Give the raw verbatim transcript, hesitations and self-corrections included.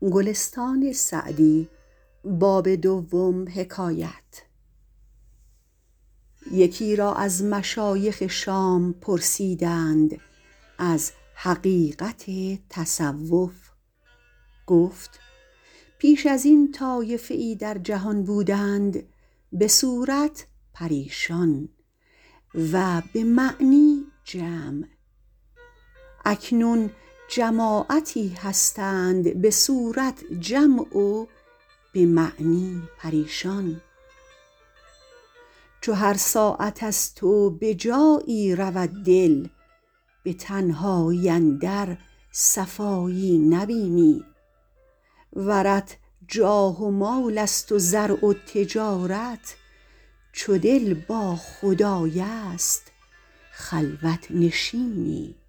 یکی را از مشایخ شام پرسیدند از حقیقت تصوف. گفت پیش از این طایفه ای در جهان بودند به صورت پریشان و به معنی جمع. اکنون جماعتی هستند به صورت جمع و به معنی پریشان. چو هر ساعت از تو به جایی رود دل، به تنهایی اندر صفایی نبینی. ورت جاه و مال است و زرع و تجارت، چو دل با خدای است خلوت نشینی.